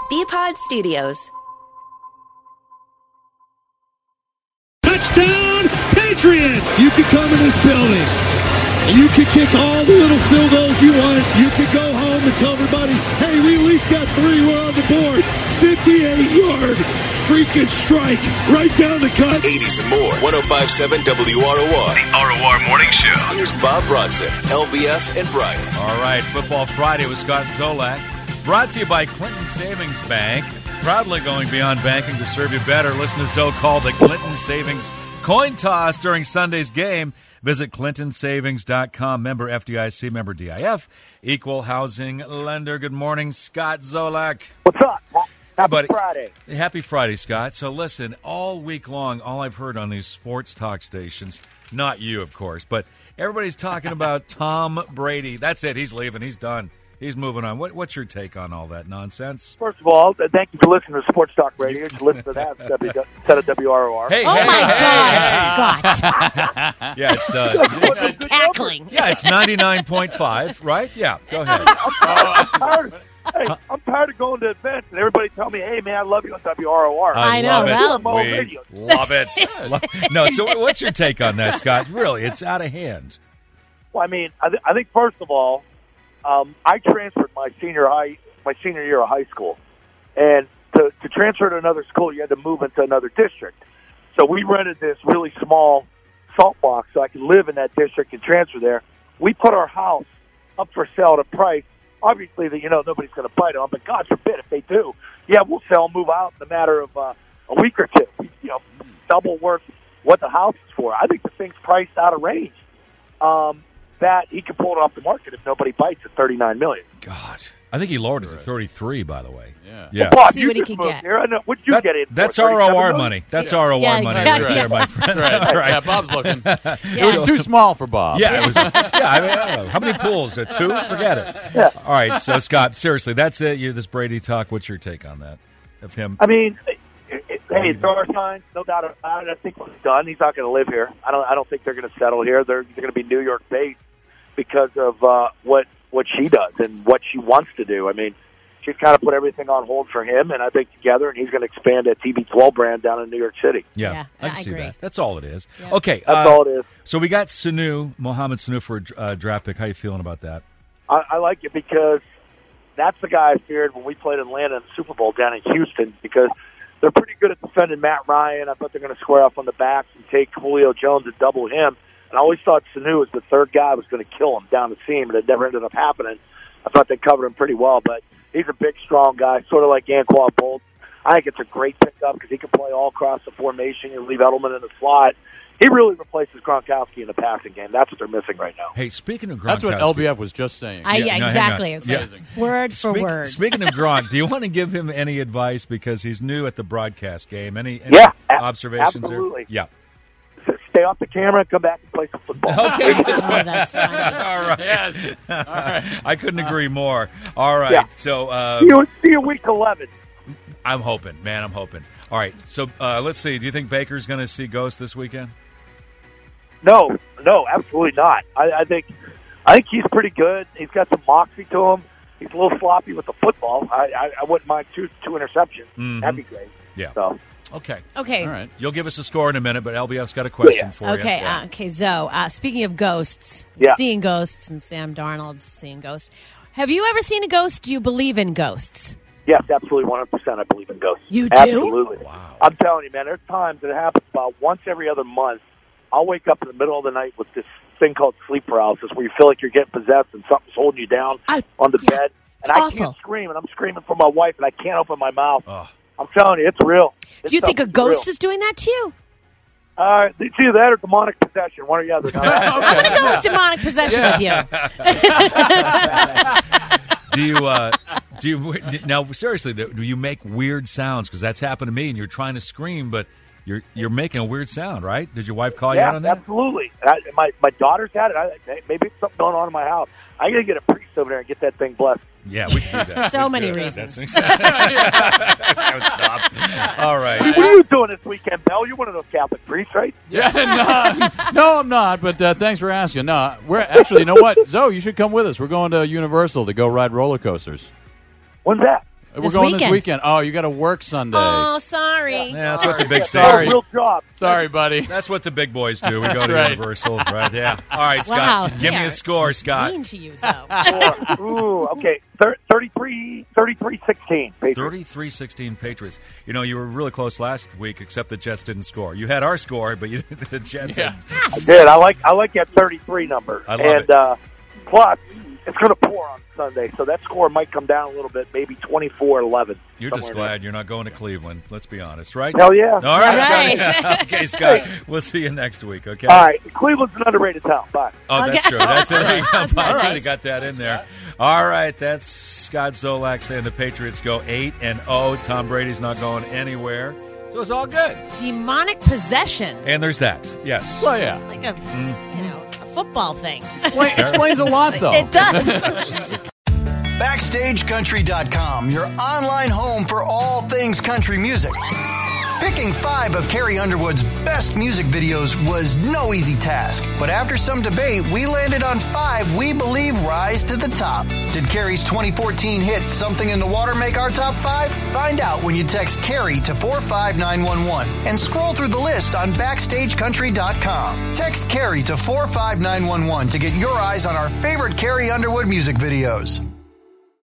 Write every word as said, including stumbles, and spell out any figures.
B-Pod Studios. Touchdown, Patriot! You can come in this building, and you can kick all the little field goals you want. You can go home and tell everybody, hey, we at least got three. We're on the board. fifty-eight yard freaking strike right down the cut. eighties and more. one oh five point seven W R O R. The R O R Morning Show. Here's Bob Bronson, L B F, and Brian. All right, Football Friday with Scott Zolak. Brought to you by Clinton Savings Bank. Proudly going beyond banking to serve you better. Listen to Zoe call the Clinton Savings Coin Toss during Sunday's game. Visit Clinton Savings dot com. Member F D I C, member D I F. Equal housing lender. Good morning, Scott Zolak. What's up? Happy buddy. Friday. Happy Friday, Scott. So listen, all week long, all I've heard on these sports talk stations, not you, of course, but everybody's talking about Tom Brady. That's it. He's leaving. He's done. He's moving on. What, what's your take on all that nonsense? First of all, thank you for listening to Sports Talk Radio. You should listen to that instead of W R O R. Hey, Oh, hey, my hey, God, hey. Scott. Yeah, it's uh, It's cackling. yeah, it's ninety-nine point five, right? Yeah, go ahead. I'm tired, hey, I'm tired of going to events and everybody tell me, hey, man, I love you on W R O R. I know, love it. well- I'm all We radio. love it. Lo- no, so what's your take on that, Scott? Really, it's out of hand. Well, I mean, I, th- I think, first of all, um, I transferred my senior high, my senior year of high school. And to, to transfer to another school, you had to move into another district. So we rented this really small salt box so I could live in that district and transfer there. We put our house up for sale at a price. Obviously, that you know nobody's going to bite on, but God forbid if they do, yeah, we'll sell and move out in a matter of uh, a week or two. We, you know, double worth what the house is for. I think the thing's priced out of range. Um, that he can pull it off the market if nobody bites at thirty-nine million dollars. God, I think he lowered it to thirty-three. By the way, Yeah. yeah. Bob, See you what he just could moved get. Here. I know. What'd you That- get in? that's for, R O thirty-seven R million? money. That's R O R Yeah, money exactly. right there, my friend. Right, That's right. Yeah, Bob's looking. It was too small for Bob. Yeah, it was. Yeah, I mean, I don't know. How many pools? Uh, two? Forget it. Yeah. All right, so Scott, seriously, that's it. You this Brady talk. What's your take on that? Of him? I mean, it, it, hey, there are signs, no doubt about it. I think he's done. He's not going to live here. I don't. I don't think they're going to settle here. They're, they're going to be New York based because of uh, what what she does and what she wants to do. I mean, she's kind of put everything on hold for him, and I think together, and he's going to expand that T B twelve brand down in New York City. Yeah, Yeah, I can I see agree. that. That's all it is. Yeah. Okay, That's uh, all it is. So we got Sanu, Mohamed Sanu for a uh, draft pick. How you feeling about that? I, I like it because that's the guy I feared when we played Atlanta in the Super Bowl down in Houston because they're pretty good at defending Matt Ryan. I thought they're going to square off on the backs and take Julio Jones and double him. And I always thought Sanu was the third guy was going to kill him down the seam, and it never ended up happening. I thought they covered him pretty well, but he's a big, strong guy, sort of like Anquan Bolt. I think it's a great pickup because he can play all across the formation. You leave Edelman in the slot. He really replaces Gronkowski in the passing game. That's what they're missing right now. Hey, speaking of Gronkowski, That's what L B F was just saying. I, Yeah, yeah, no, hang exactly. on. It's Yeah. like word for Speak- word. Speaking of Gronk, do you want to give him any advice because he's new at the broadcast game? Any, any Yeah, a- observations absolutely. there? Yeah. Stay off the camera and come back and play some football. Okay. Oh, that's funny. All right. Yes. All right. I couldn't agree more. All right. Yeah. So uh, See you, see you week eleven. I'm hoping, man. I'm hoping. All right. So uh, let's see. Do you think Baker's going to see Ghost this weekend? No, no, absolutely not. I, I think I think he's pretty good. He's got some moxie to him. He's a little sloppy with the football. I, I, I wouldn't mind two two interceptions. Mhm. That'd be great. Yeah. So Okay. Okay. All right. You'll give us a score in a minute, but L B F's got a question Yeah. for you. Okay, Yeah. uh, okay, Zoe. Uh, speaking of ghosts, Yeah. seeing ghosts, and Sam Darnold's seeing ghosts. Have you ever seen a ghost? Do you believe in ghosts? yes, absolutely, one hundred percent. I believe in ghosts. You do? Absolutely. Wow. I'm telling you, man. There's times it happens about once every other month. I'll wake up in the middle of the night with this thing called sleep paralysis, where you feel like you're getting possessed and something's holding you down I- on the yeah, bed, it's and I awful. can't scream, and I'm screaming for my wife, and I can't open my mouth. Oh. I'm telling you, it's real. This Do you think a stuff is ghost real. is doing that to you? Uh, it's either that or demonic possession, one or the other. I'm going to go with demonic possession with you. Do you uh, do you now seriously? Do you make weird sounds? Because that's happened to me, and you're trying to scream, but you're you're making a weird sound, right? Did your wife call you yeah, out on that? absolutely. I, my my daughter's had it. I, maybe it's something going on in my house. I got to get a priest over there and get that thing blessed. Yeah, we can do that. So We many can do that. reasons. That's- Stop. All right. What are you doing this weekend, Bell? You're one of those Catholic priests, right? Yeah, no, no, I'm not. But uh, thanks for asking. No, we're actually. You know what, Zoe? You should come with us. We're going to Universal to go ride roller coasters. When's that? We're This going weekend. this weekend. Oh, you got to work Sunday. Oh, sorry. Yeah, that's what the big Sorry. stage. Real job. Sorry, buddy. That's what the big boys do. We go to Right. Universal, right? Yeah. All right, Scott. Wow, Give me yeah. a score, Scott. Mean to you, though. Four. Ooh, okay. Thir- thirty-three, thirty-three sixteen. Patriots. thirty-three sixteen Patriots. You know, you were really close last week, except the Jets didn't score. You had our score, but you, the Jets Yeah. didn't. I did. I like I like that thirty-three number. I love and it. Uh, plus, it's going to pour on Sunday, so that score might come down a little bit, maybe twenty-four eleven. You're just glad you're not going to Cleveland. Let's be honest, right? Hell yeah. All right, Right. Scott. Okay, Scott. We'll see you next week, okay? All right. Cleveland's an underrated town. Bye. Oh, that's Okay. true. That's it. There you go. That's I nice. should have got that in there. All right, that's Scott Zolak saying the Patriots go eight and oh. Tom Brady's not going anywhere. So it's all good. Demonic possession. And there's that. Yes. Well, yeah. Like a, you know, a football thing. Wait, explains a lot, though. It does. Backstage Country dot com, your online home for all things country music. Picking five of Carrie Underwood's best music videos was no easy task, but after some debate, we landed on five we believe rise to the top. Did Carrie's twenty fourteen hit Something in the Water make our top five? Find out when you text Carrie to four five nine one one and scroll through the list on Backstage Country dot com. Text Carrie to four five nine one one to get your eyes on our favorite Carrie Underwood music videos.